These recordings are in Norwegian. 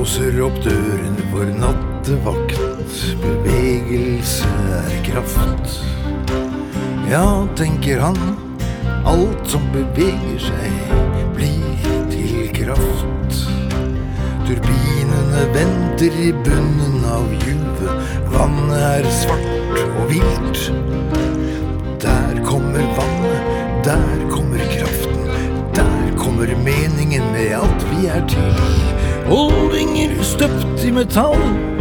låser opp døren for nattevakt. Bevegelse kraft. Ja, tenker han, alt som beveger seg blir til kraft. Turbinene venter i bunnen av juvet. Vannet svart og vilt. Der kommer vannet, der kommer kraften. Der kommer meningen med alt vi til. Oldinger støpt i metall.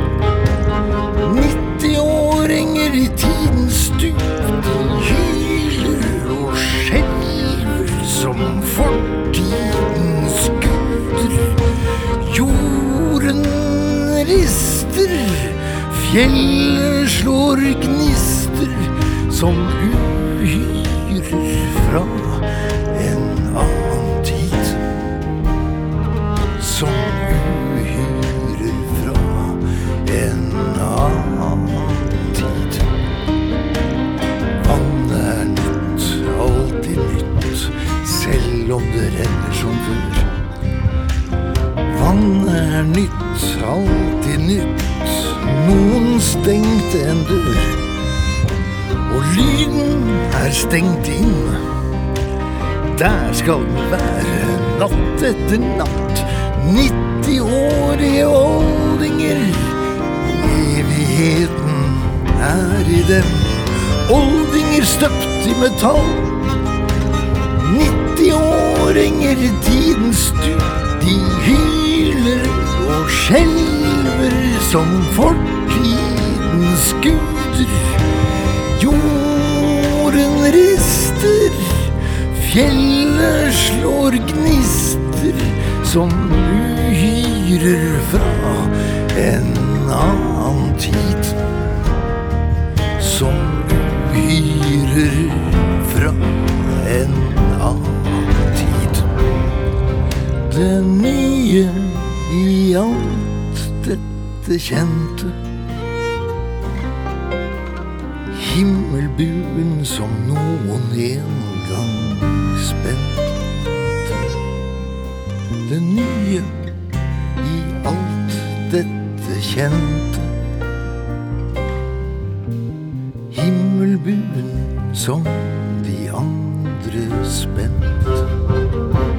90-åringer i tidens stup. De hyler og skjelver som fortidens guder. Jorden rister, fjellet slår gnister som uhyrer fra en annen tid. Som uhyrer fra en annen tid. Vannet nytt, alltid nytt, selv om det renner som før. Vannet nytt, alltid nytt. Noen stengte en dør, og lyden stengt inn. Der skal den være natt etter natt. 90-årige oldinger. Evigheten i dem. Oldinger støpt i metall. 90-åringer i tidens stup. De hyler og skjelver som fortidens guder. Jorden rister, fjellet slår gnister som uhyrer fra en annen tid. Som uhyrer fra en annen tid. Det nye i alt dette kjente. Himmelbuen som noen en gang spente. Det nye i alt dette kjente. Himmelbuen som de andre spente.